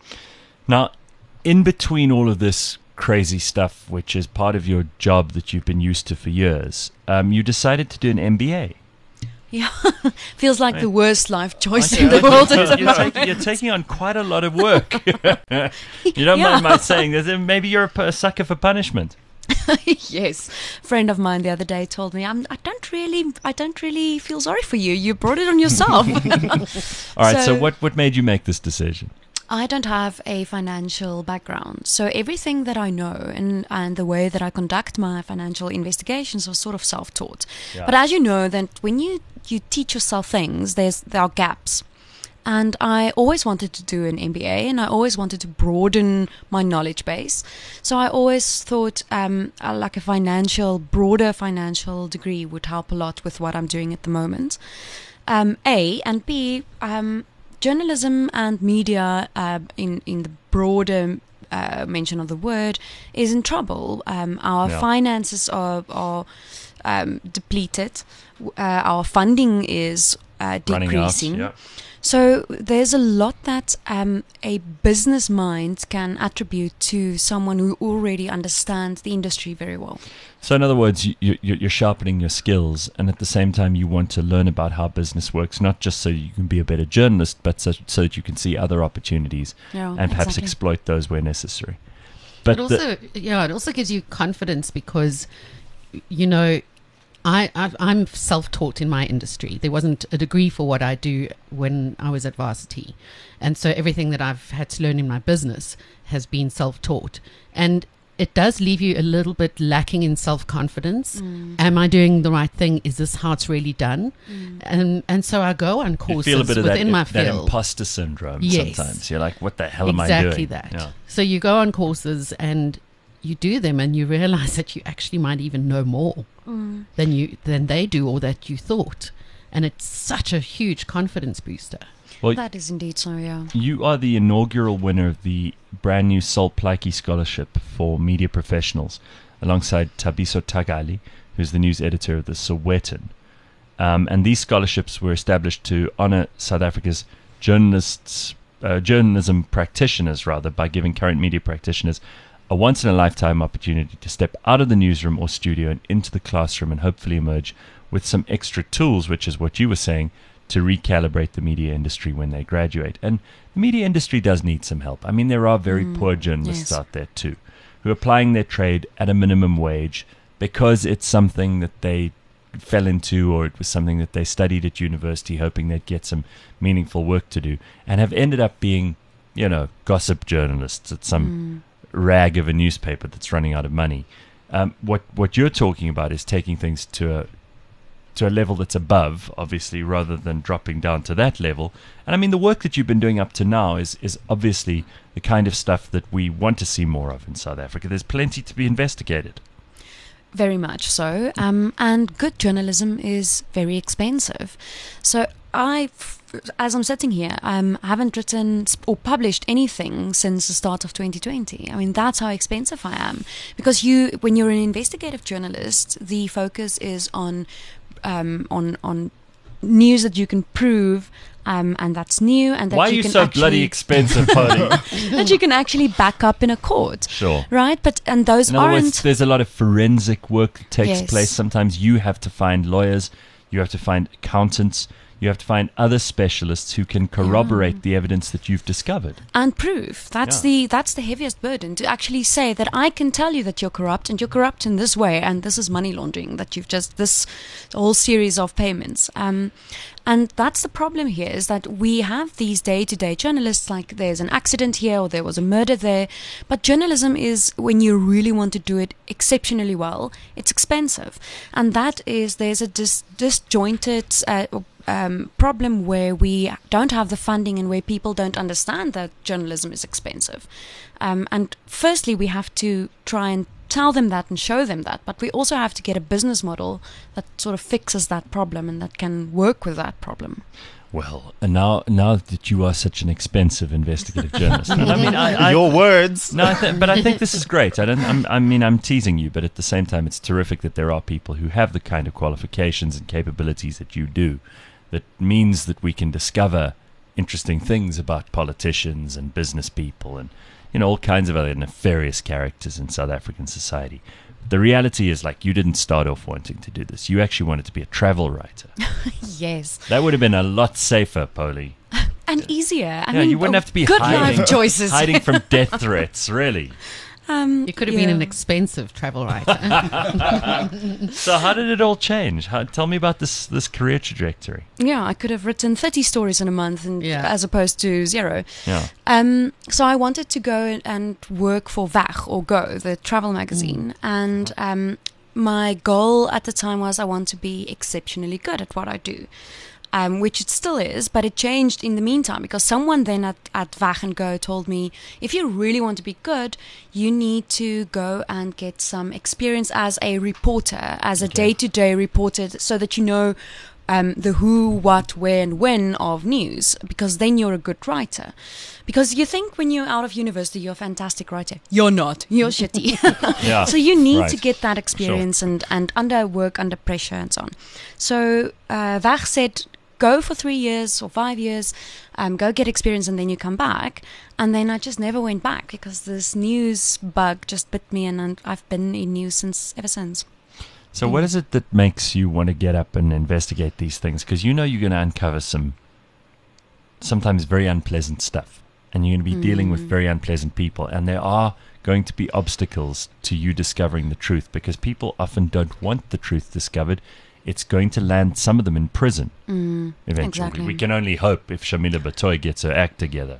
Now, in between all of this crazy stuff, which is part of your job that you've been used to for years, um, you decided to do an M B A. Yeah, feels like Right. the worst life choice Okay, in the okay. world at the you're, moment. taking, you're taking on quite a lot of work. You don't Yeah. mind my saying that maybe you're a, p- a sucker for punishment. Yes, a friend of mine the other day told me, I'm, I don't really, I don't really feel sorry for you. You brought it on yourself. All right, so, what, what made you make this decision? I don't have a financial background, so everything that I know and, and the way that I conduct my financial investigations was sort of self-taught. Yeah. But as you know, that when you, you teach yourself things, there's there are gaps. And I always wanted to do an M B A, and I always wanted to broaden my knowledge base. So I always thought um, uh, like a financial, broader financial degree would help a lot with what I'm doing at the moment. Um, A, and B, um, journalism and media, uh, in in the broader uh, mention of the word, is in trouble. Um, our Yeah. finances are are um, depleted. Uh, our funding is uh, Running out, decreasing. yeah. So there's a lot that um, a business mind can attribute to someone who already understands the industry very well. So in other words, you, you, you're sharpening your skills, and at the same time you want to learn about how business works, not just so you can be a better journalist, but so, so that you can see other opportunities Yeah, and perhaps exactly. exploit those where necessary. But It also, yeah, it also gives you confidence because, you know, I, I've, I'm self-taught in my industry. There wasn't a degree for what I do when I was at varsity. And so everything that I've had to learn in my business has been self-taught. And it does leave you a little bit lacking in self-confidence. Mm. Am I doing the right thing? Is this how it's really done? Mm. And and so I go on you courses feel a bit of that, within my that field. imposter syndrome Yes. sometimes. You're like, what the hell am I doing? Exactly that. Yeah. So you go on courses and you do them and you realize that you actually might even know more Mm. than you than they do or that you thought. And it's such a huge confidence booster. Well, That is indeed so, yeah. you are the inaugural winner of the brand new Sol Plaatje Scholarship for Media Professionals, alongside Tabiso Tagali, who's the news editor of the Sowetan. Um, and these scholarships were established to honor South Africa's journalists, uh, journalism practitioners, rather, by giving current media practitioners a once-in-a-lifetime opportunity to step out of the newsroom or studio and into the classroom and hopefully emerge with some extra tools, which is what you were saying, to recalibrate the media industry when they graduate. And the media industry does need some help. I mean, there are very Mm, poor journalists yes. out there too, who are plying their trade at a minimum wage because it's something that they fell into, or it was something that they studied at university hoping they'd get some meaningful work to do, and have ended up being, you know, gossip journalists at some Mm. rag of a newspaper that's running out of money. Um, what what you're talking about is taking things to a to a level that's above, obviously, rather than dropping down to that level. And I mean, the work that you've been doing up to now is is obviously the kind of stuff that we want to see more of in South Africa. There's plenty to be investigated. Very much so. Um, and good journalism is very expensive. So I, as I'm sitting here, um, I haven't written or published anything since the start of twenty twenty. I mean, that's how expensive I am. Because you, when you're an investigative journalist, the focus is on, um, on, on news that you can prove. Um, and that's new, and that Why you are you can so actually bloody expensive, Polly? that you can actually back up in a court. Sure. Right, but and those In other aren't. words, there's a lot of forensic work that takes Yes. place. Sometimes you have to find lawyers, you have to find accountants, you have to find other specialists who can corroborate the evidence that you've discovered. And proof. That's Yeah. the that's the heaviest burden, to actually say that I can tell you that you're corrupt and you're corrupt in this way, and this is money laundering, that you've just this whole series of payments. Um, and that's the problem here, is that we have these day-to-day journalists, like there's an accident here or there was a murder there, but journalism is, when you really want to do it exceptionally well, it's expensive, and that is there's a dis- disjointed uh, Um, problem where we don't have the funding and where people don't understand that journalism is expensive. Um, and firstly, we have to try and tell them that and show them that, but we also have to get a business model that sort of fixes that problem and that can work with that problem. Well, and now now that you are such an expensive investigative journalist, and I mean, I, I, Your words. No, I th- but I think this is great. I don't. I'm, I mean, I'm teasing you, but at the same time, it's terrific that there are people who have the kind of qualifications and capabilities that you do. That means that we can discover interesting things about politicians and business people and, you know, all kinds of other nefarious characters in South African society. The reality is, like, you didn't start off wanting to do this. You actually wanted to be a travel writer. Yes. That would have been a lot safer, Polly. And easier. I yeah, mean, you wouldn't have to be good hiding, life choices. hiding from death threats, really. Um, You could have yeah. been an expensive travel writer. So how did it all change? How, tell me about this this career trajectory. Yeah, I could have written thirty stories in a month, and Yeah. as opposed to zero. Yeah. Um, so I wanted to go and work for Wag or Go, the travel magazine, and um, my goal at the time was I want to be exceptionally good at what I do. Um, which it still is, but it changed in the meantime, because someone then at, at Wag and Go told me, if you really want to be good, you need to go and get some experience as a reporter, as a day-to-day reporter, so that you know um, the who, what, where, and when of news, because then you're a good writer. Because you think when you're out of university, you're a fantastic writer. You're not. You're shitty. Yeah, so you need right. to get that experience and, and under work, under pressure, and so on. So uh, Wag said, go for three years or five years, um, go get experience, and then you come back. And then I just never went back because this news bug just bit me, and, and I've been in news since ever since. So what is it that makes you want to get up and investigate these things? Because you know you're going to uncover some sometimes very unpleasant stuff, and you're going to be mm. dealing with very unpleasant people, and there are going to be obstacles to you discovering the truth, because people often don't want the truth discovered. It's going to land some of them in prison mm, eventually. Exactly. We can only hope if Shamila Batoy gets her act together.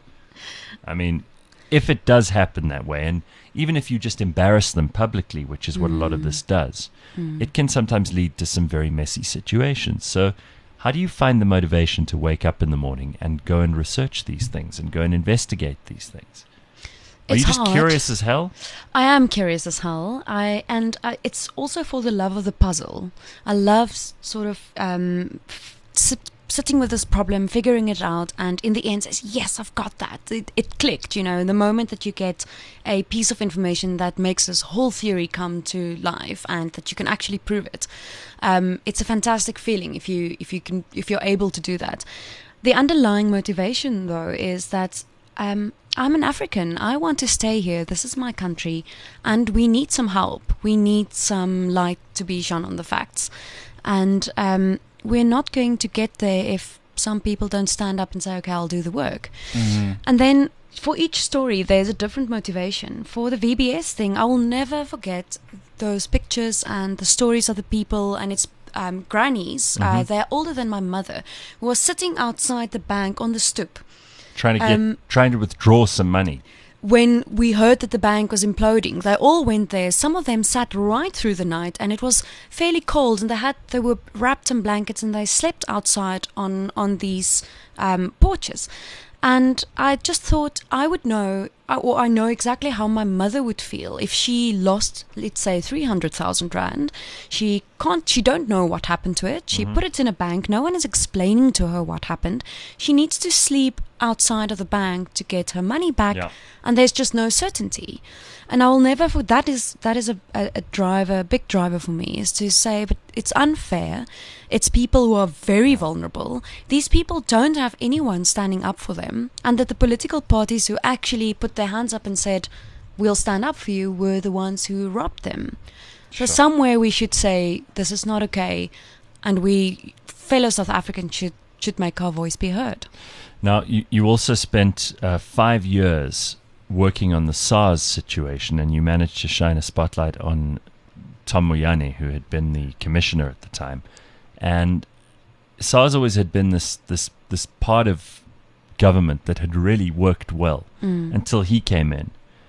I mean, if it does happen that way, and even if you just embarrass them publicly, which is what mm. a lot of this does, mm. it can sometimes lead to some very messy situations. So how do you find the motivation to wake up in the morning and go and research these things and go and investigate these things? Are It's you just hard. curious as hell? I am curious as hell. I and I, it's also for the love of the puzzle. I love s- sort of um, f- sit, sitting with this problem, figuring it out, and in the end says, yes, I've got that. It, it clicked, you know. The moment that you get a piece of information that makes this whole theory come to life and that you can actually prove it, um, it's a fantastic feeling if you if you can if you're able to do that. The underlying motivation, though, is that um, I'm an African. I want to stay here. This is my country, and we need some help. We need some light to be shone on the facts, and um, we're not going to get there if some people don't stand up and say, "Okay, I'll do the work." Mm-hmm. And then for each story, there's a different motivation. For the V B S thing, I will never forget those pictures and the stories of the people, and it's um, grannies. Mm-hmm. Uh, they're older than my mother, who was sitting outside the bank on the stoop. Trying to get, Um, trying to withdraw some money. When we heard that the bank was imploding, they all went there. Some of them sat right through the night, and it was fairly cold, and they had they were wrapped in blankets, and they slept outside on on these um, porches. And I just thought I would know, or I know exactly how my mother would feel if she lost, let's say, three hundred thousand rand. She can't, she don't know what happened to it. She Mhm. put it in a bank. No one is explaining to her what happened. She needs to sleep outside of the bank to get her money back, Yeah. and there's just no certainty. And I will never, for that is that is a, a, a driver, a big driver for me, is to say, but it's unfair. It's people who are very vulnerable. These people don't have anyone standing up for them, and that the political parties who actually put their hands up and said, "We'll stand up for you," were the ones who robbed them. Sure. So somewhere we should say this is not okay, and we fellow South Africans should should make our voice be heard. Now, you, you also spent uh, five years working on the SARS situation, and you managed to shine a spotlight on Tom Moyane, who had been the commissioner at the time. And SARS always had been this this this part of government that had really worked well Mm. until he came in.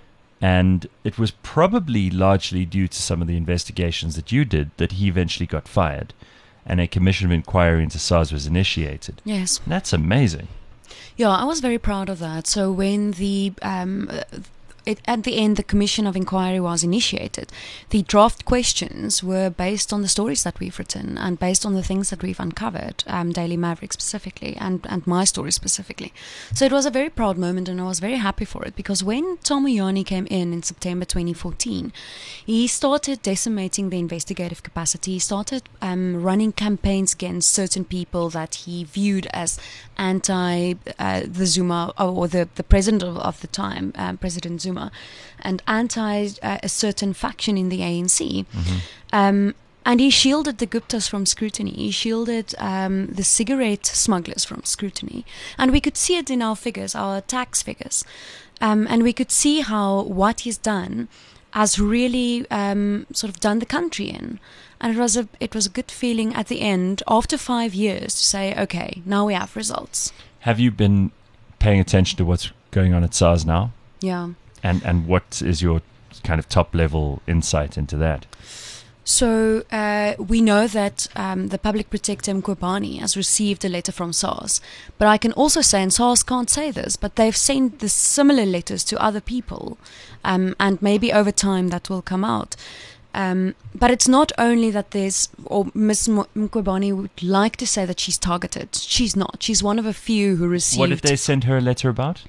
And it was probably largely due to some of the investigations that you did that he eventually got fired, and a commission of inquiry into SARS was initiated. Yes. That's amazing. Yeah, I was very proud of that. So when the um, uh, it, at the end the commission of inquiry was initiated, the draft questions were based on the stories that we've written and based on the things that we've uncovered, um, Daily Maverick specifically, and, and my story specifically. So it was a very proud moment, and I was very happy for it, because when Tom Moyane came in in September twenty fourteen, he started decimating the investigative capacity. He started um, running campaigns against certain people that he viewed as anti uh, the Zuma, or the, the president of, of the time, um, President Zuma, and anti uh, a certain faction in the A N C. Mm-hmm. Um, and he shielded the Guptas from scrutiny. He shielded um, the cigarette smugglers from scrutiny. And we could see it in our figures, our tax figures. Um, and we could see how what he's done has really um, sort of done the country in. And it was a it was a good feeling at the end, after five years, to say, okay, now we have results. Have you been paying attention to what's going on at SARS now? Yeah. And and what is your kind of top level insight into that? So uh, we know that um, the public protector Mkhwebane has received a letter from SARS, but I can also say, and SARS can't say this, but they've sent the similar letters to other people, um, and maybe over time that will come out. Um, but it's not only that there's, or Miz Mkhwebane would like to say that she's targeted. She's not. She's one of a few who received. What did they send her a letter about?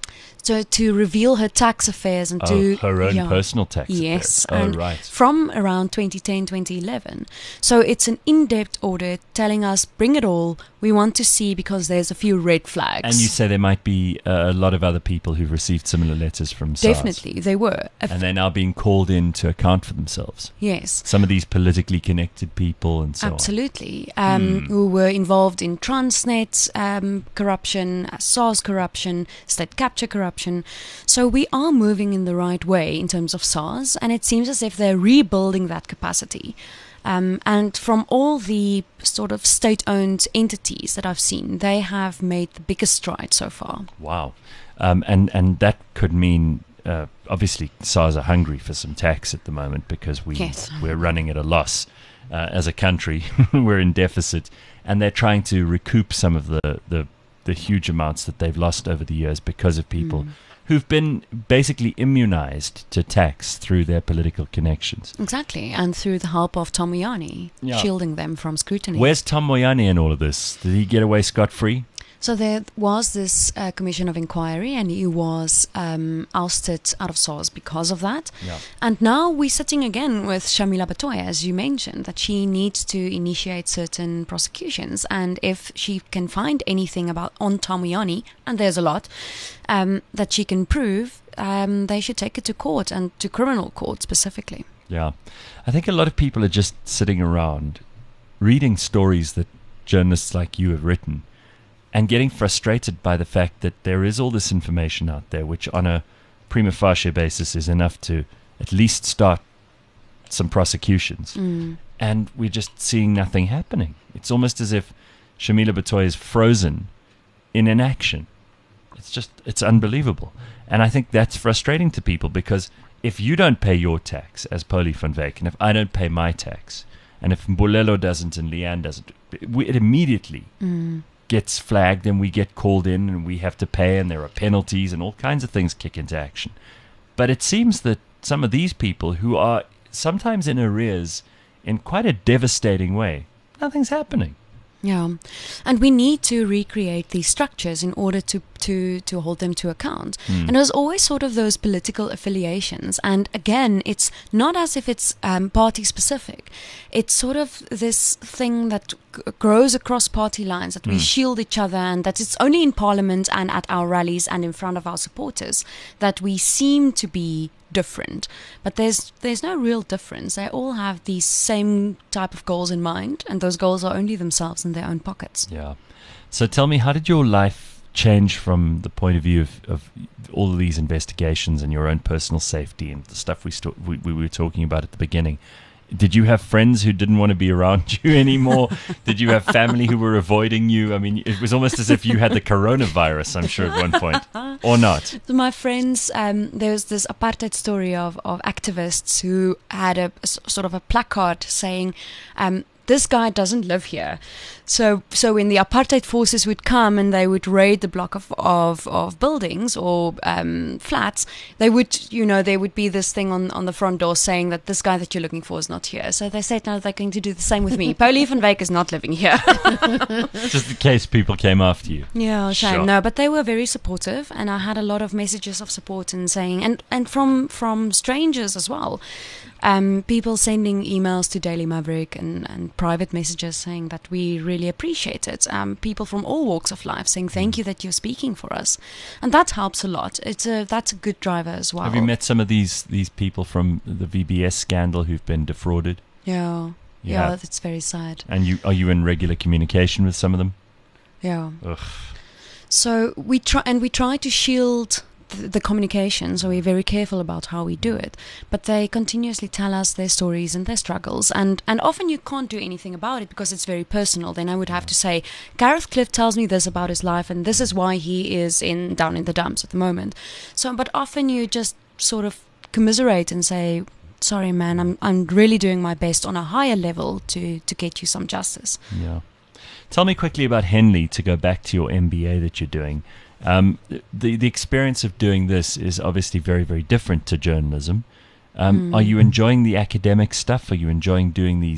to to reveal her tax affairs and Oh, to her own yeah. personal tax Yes, affairs. Oh, and right. from around twenty ten, twenty eleven. So it's an in-depth audit telling us, bring it all. We want to see because there's a few red flags. And you say there might be uh, a lot of other people who've received similar letters from SARS. Definitely, they were. A And they're now being called in to account for themselves. Yes. Some of these politically connected people and so Absolutely. Um, Hmm. Who were involved in Transnet um, corruption, uh, SARS corruption, state capture corruption. So we are moving in the right way in terms of SARS, and it seems as if they're rebuilding that capacity. Um, and from all the sort of state-owned entities that I've seen, they have made the biggest stride so far. on. Wow. Um, and, and that could mean, uh, obviously, SARS are hungry for some tax at the moment because we, Yes. we're running at a loss uh, as a country. We're in deficit. And they're trying to recoup some of the, the, the huge amounts that they've lost over the years because of people Mm. who've been basically immunized to tax through their political connections. Exactly, and through the help of Tom Moyani, Yeah. shielding them from scrutiny. Where's Tom Moyani in all of this? Did he get away scot-free? So there was this uh, commission of inquiry, and he was um, ousted out of SARS because of that. Yeah. And now we're sitting again with Shamila Batoya, as you mentioned, that she needs to initiate certain prosecutions. And if she can find anything about on Tamuyani, and there's a lot, um, that she can prove, um, they should take it to court, and to criminal court specifically. Yeah. I think a lot of people are just sitting around reading stories that journalists like you have written and getting frustrated by the fact that there is all this information out there, which on a prima facie basis is enough to at least start some prosecutions. Mm. And we're just seeing nothing happening. It's almost as if Shamila Batoya is frozen in inaction. It's just, it's unbelievable. And I think that's frustrating to people because if you don't pay your tax as Polly van Wyk, and if I don't pay my tax, and if Mbolelo doesn't and Leanne doesn't, we, it immediately Mm. gets flagged and we get called in and we have to pay and there are penalties and all kinds of things kick into action. But it seems that some of these people who are sometimes in arrears in quite a devastating way, nothing's happening. Yeah, and we need to recreate these structures in order to, to, to hold them to account. Mm. And there's always sort of those political affiliations. And again, it's not as if it's um, party specific. It's sort of this thing that g- grows across party lines, that we Mm. shield each other, and that it's only in parliament and at our rallies and in front of our supporters that we seem to be different. But there's there's no real difference. They all have these same type of goals in mind, and those goals are only themselves in their own pockets. Yeah. So tell me, how did your life change from the point of view of, of all of these investigations and your own personal safety and the stuff we, st- we, we were talking about at the beginning? Did you have friends who didn't want to be around you anymore? Did you have family who were avoiding you? I mean, it was almost as if you had the coronavirus, I'm sure, at one point. Or not. So my friends, um, there's this apartheid story of, of activists who had a, a s- sort of a placard saying, um, this guy doesn't live here. So so when the apartheid forces would come and they would raid the block of, of, of buildings or um, flats, they would, you know, there would be this thing on, on the front door saying that this guy that you're looking for is not here. So they said, no, they're going to do the same with me. Polly van Wyk is not living here. Just in case people came after you. Yeah, shame. Sure. No, but they were very supportive, and I had a lot of messages of support and saying, and, and from from strangers as well. Um, people sending emails to Daily Maverick and, and private messages saying that we really appreciate it. Um, people from all walks of life saying thank you that you're speaking for us, and that helps a lot. It's a that's a good driver as well. Have you met some of these, these people from the V B S scandal who've been defrauded? Yeah, You yeah, have? that's very sad. And you are you in regular communication with some of them? Yeah. Ugh. So we try and we try to shield the, the communication, so we're very careful about how we do it. But they continuously tell us their stories and their struggles, and and often you can't do anything about it because it's very personal. Then I would have to say, Gareth Cliff tells me this about his life, and this is why he is in down in the dumps at the moment. So, but often you just sort of commiserate and say, sorry, man, I'm I'm really doing my best on a higher level to to get you some justice. Yeah. Tell me quickly about Henley, to go back to your M B A that you're doing. Um, the the experience of doing this is obviously very, very different to journalism. Um, Mm. Are you enjoying the academic stuff? Are you enjoying doing these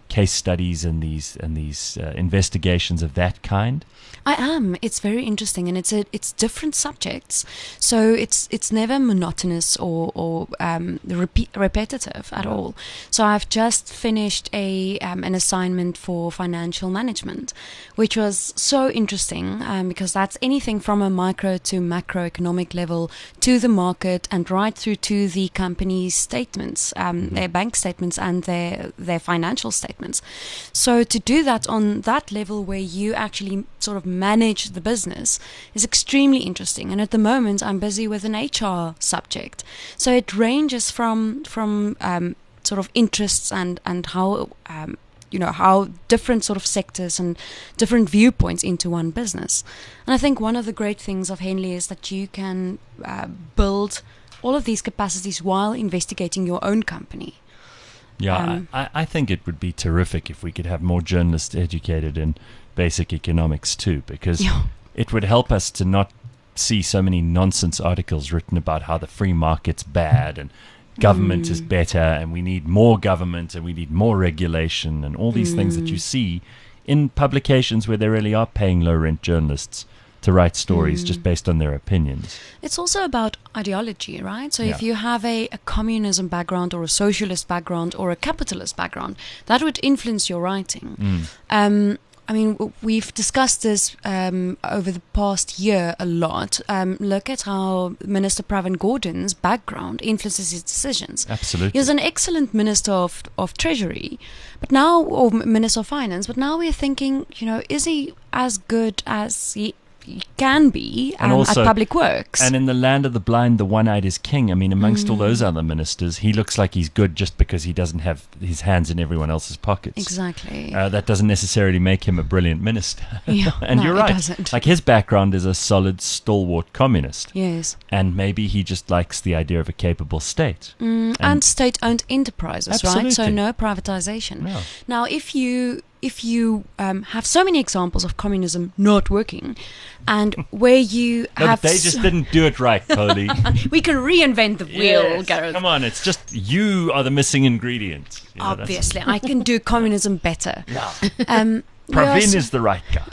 case studies and these and these uh, investigations of that kind? I am. It's very interesting, and it's a it's different subjects, so it's it's never monotonous or or um, repeat, repetitive at all. So I've just finished a um, an assignment for financial management, which was so interesting um, because that's anything from a micro to macroeconomic level to the market and right through to the company's statements, um, mm-hmm. their bank statements and their their financial statements. So to do that on that level where you actually sort of manage the business is extremely interesting, and at the moment I'm busy with an H R subject, so it ranges from from um, sort of interests and and how um, you know how different sort of sectors and different viewpoints into one business. And I think one of the great things of Henley is that you can uh, build all of these capacities while investigating your own company. Yeah, Um, I, I think it would be terrific if we could have more journalists educated in basic economics too, because Yeah. it would help us to not see so many nonsense articles written about how the free market's bad and government is Mm. better and we need more government and we need more regulation and all these things that you Mm. see in publications where they really are paying low rent journalists to write stories Mm. just based on their opinions. It's also about ideology, right? So if Yeah. you have a, a communism background or a socialist background or a capitalist background, that would influence your writing. Mm. Um, I mean, w- we've discussed this um, over the past year a lot. Um, look at how Minister Pravin Gordhan's background influences his decisions. Absolutely. He was an excellent Minister of, of Treasury, but now, or Minister of Finance, but now we're thinking, you know, is he as good as he he can be And um, also- at public works? And in the land of the blind, the one-eyed is king. I mean, amongst all Mm. those other ministers, he looks like he's good just because he doesn't have his hands in everyone else's pockets. Exactly. Uh, that doesn't necessarily make him a brilliant minister. Yeah, and no, you're it right. doesn't. Like his background is a solid, stalwart communist. Yes. And maybe he just likes the idea of a capable state. Mm, and, state-owned enterprises, right? So Absolutely. no privatization. No. Now, if you if you um, have so many examples of communism not working, and where you No, have but they s- just didn't do it right, Polly. we can reinvent the wheel, Yes. Gareth. Come on, it's just you are the missing ingredient. You know, that's- Obviously, I can do communism better. Yeah. Um, we Pravin also- is the right guy.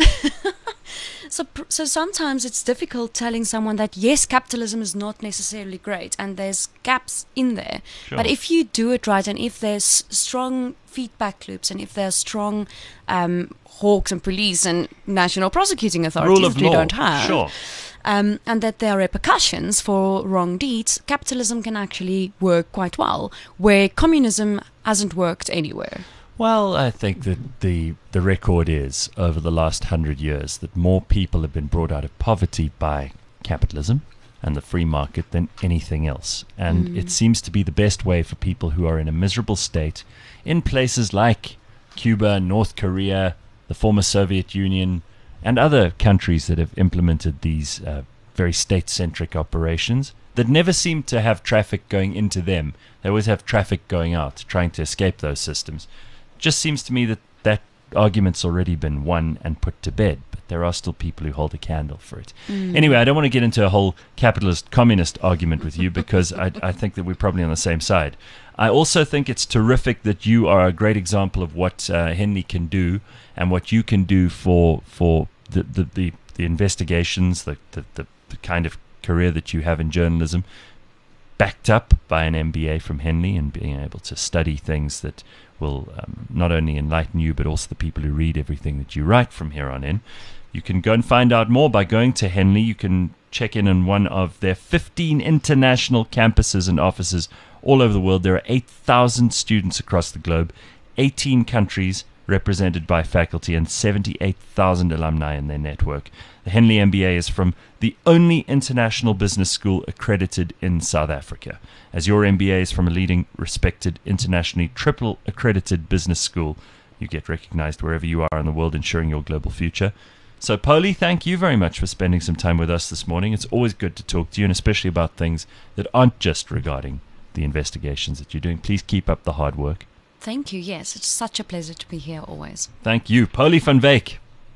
So, pr- so sometimes it's difficult telling someone that yes, capitalism is not necessarily great, and there's gaps in there. Sure. But if you do it right, and if there's strong feedback loops, and if there's strong um, hawks and police and national prosecuting authorities Rule of that we law, don't have, sure. um, and that there are repercussions for wrong deeds, capitalism can actually work quite well, where communism hasn't worked anywhere. Well, I think that the the record is over the last hundred years that more people have been brought out of poverty by capitalism and the free market than anything else. And Mm. it seems to be the best way for people who are in a miserable state in places like Cuba, North Korea, the former Soviet Union, and other countries that have implemented these uh, very state-centric operations that never seem to have traffic going into them. They always have traffic going out, trying to escape those systems. Just seems to me that that argument's already been won and put to bed, but there are still people who hold a candle for it. Mm. Anyway, I don't want to get into a whole capitalist communist argument with you because I, I think that we're probably on the same side. I also think it's terrific that you are a great example of what uh, Henley can do and what you can do for for the the, the, the investigations, the, the, the, the kind of career that you have in journalism, backed up by an M B A from Henley and being able to study things that will um, not only enlighten you but also the people who read everything that you write from here on in. You can go and find out more by going to Henley. You can check in on one of their fifteen international campuses and offices all over the world. There are eight thousand students across the globe, eighteen countries represented by faculty, and seventy-eight thousand alumni in their network. The Henley M B A is from the only international business school accredited in South Africa. As your M B A is from a leading, respected, internationally triple accredited business school, you get recognized wherever you are in the world, ensuring your global future. So, Polly, thank you very much for spending some time with us this morning. It's always good to talk to you, and especially about things that aren't just regarding the investigations that you're doing. Please keep up the hard work. Thank you. Yes, it's such a pleasure to be here always. Thank you, Polly van Wyk.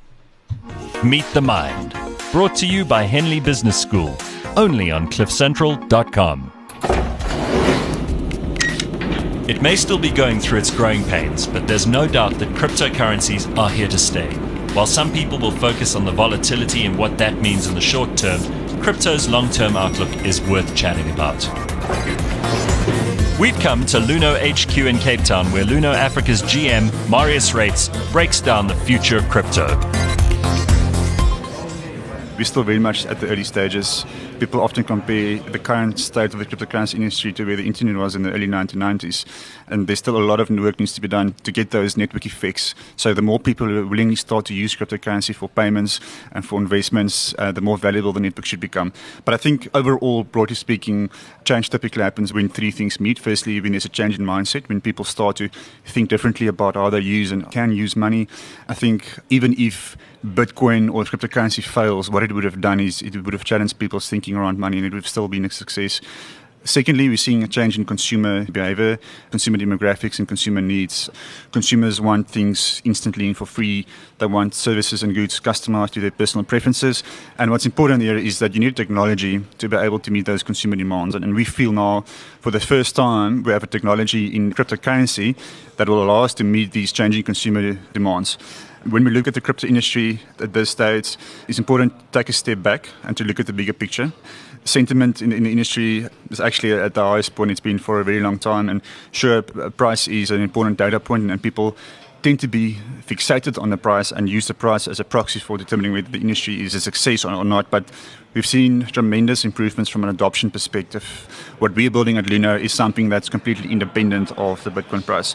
Meet the Mind, brought to you by Henley Business School, only on cliff central dot com. It may still be going through its growing pains, but there's no doubt that cryptocurrencies are here to stay. While some people will focus on the volatility and what that means in the short term, crypto's long-term outlook is worth chatting about. We've come to Luno H Q in Cape Town, where Luno Africa's G M, Marius Rates, breaks down the future of crypto. We're still very much at the early stages. People often compare the current state of the cryptocurrency industry to where the internet was in the early nineteen nineties. And there's still a lot of work needs to be done to get those network effects. So the more people who willingly start to use cryptocurrency for payments and for investments, uh, the more valuable the network should become. But I think overall, broadly speaking, change typically happens when three things meet. Firstly, when there's a change in mindset, when people start to think differently about how they use and can use money. I think even if Bitcoin or cryptocurrency fails, what it would have done is it would have challenged people's thinking around money, and it would have still been a success. Secondly, we're seeing a change in consumer behavior, consumer demographics, and consumer needs. Consumers want things instantly and for free. They want services and goods customized to their personal preferences. And what's important here is that you need technology to be able to meet those consumer demands. And, and we feel now, for the first time, we have a technology in cryptocurrency that will allow us to meet these changing consumer demands. When we look at the crypto industry at this stage, it's important to take a step back and to look at the bigger picture. Sentiment in, in the industry is actually at the highest point it's been for a very long time. And sure, price is an important data point, and people tend to be fixated on the price and use the price as a proxy for determining whether the industry is a success or not. But we've seen tremendous improvements from an adoption perspective. What we're building at Luno is something that's completely independent of the Bitcoin price.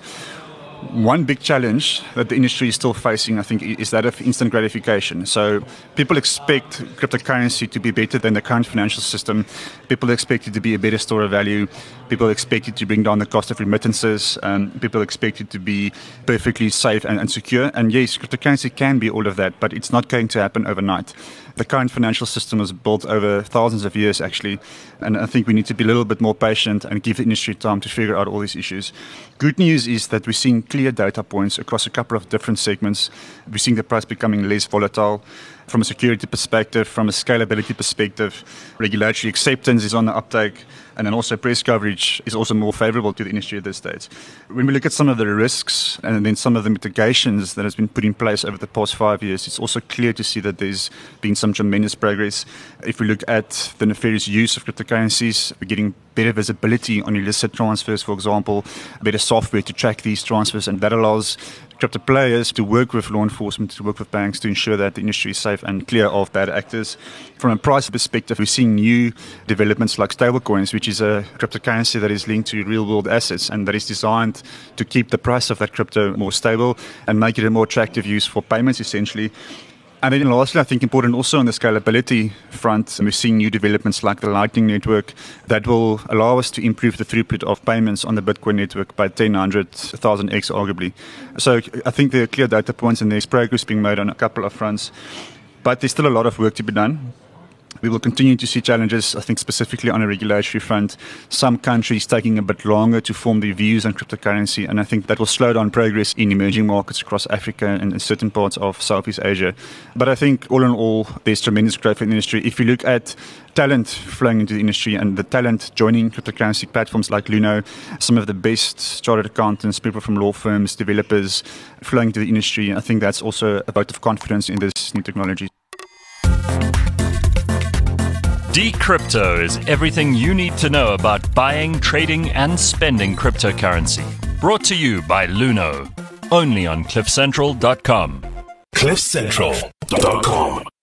One big challenge that the industry is still facing, I think, is that of instant gratification. So people expect cryptocurrency to be better than the current financial system. People expect it to be a better store of value. People expect it to bring down the cost of remittances. Um, people expect it to be perfectly safe and, and secure. And yes, cryptocurrency can be all of that, but it's not going to happen overnight. The current financial system was built over thousands of years, actually. And I think we need to be a little bit more patient and give the industry time to figure out all these issues. Good news is that we're seeing clear data points across a couple of different segments. We're seeing the price becoming less volatile. From a security perspective, from a scalability perspective, regulatory acceptance is on the uptake, and then also press coverage is also more favorable to the industry at this stage. When we look at some of the risks and then some of the mitigations that has been put in place over the past five years, it's also clear to see that there's been some tremendous progress. If we look at the nefarious use of cryptocurrencies, we're getting better visibility on illicit transfers, for example, better software to track these transfers, and that allows crypto players to work with law enforcement, to work with banks to ensure that the industry is safe and clear of bad actors. From a price perspective, we're seeing new developments like stablecoins, which is a cryptocurrency that is linked to real-world assets and that is designed to keep the price of that crypto more stable and make it a more attractive use for payments, essentially. And then lastly, I think important also on the scalability front, we're seeing new developments like the Lightning Network that will allow us to improve the throughput of payments on the Bitcoin network by ten, one hundred, one thousand x arguably. So I think there are clear data points and there's progress being made on a couple of fronts. But there's still a lot of work to be done. We will continue to see challenges, I think, specifically on a regulatory front. Some countries taking a bit longer to form their views on cryptocurrency, and I think that will slow down progress in emerging markets across Africa and in certain parts of Southeast Asia. But I think, all in all, there's tremendous growth in the industry. If you look at talent flowing into the industry and the talent joining cryptocurrency platforms like Luno, some of the best chartered accountants, people from law firms, developers flowing into the industry, I think that's also a vote of confidence in this new technology. Decrypto is everything you need to know about buying, trading, and spending cryptocurrency. Brought to you by Luno. Only on cliff central dot com. cliff central dot com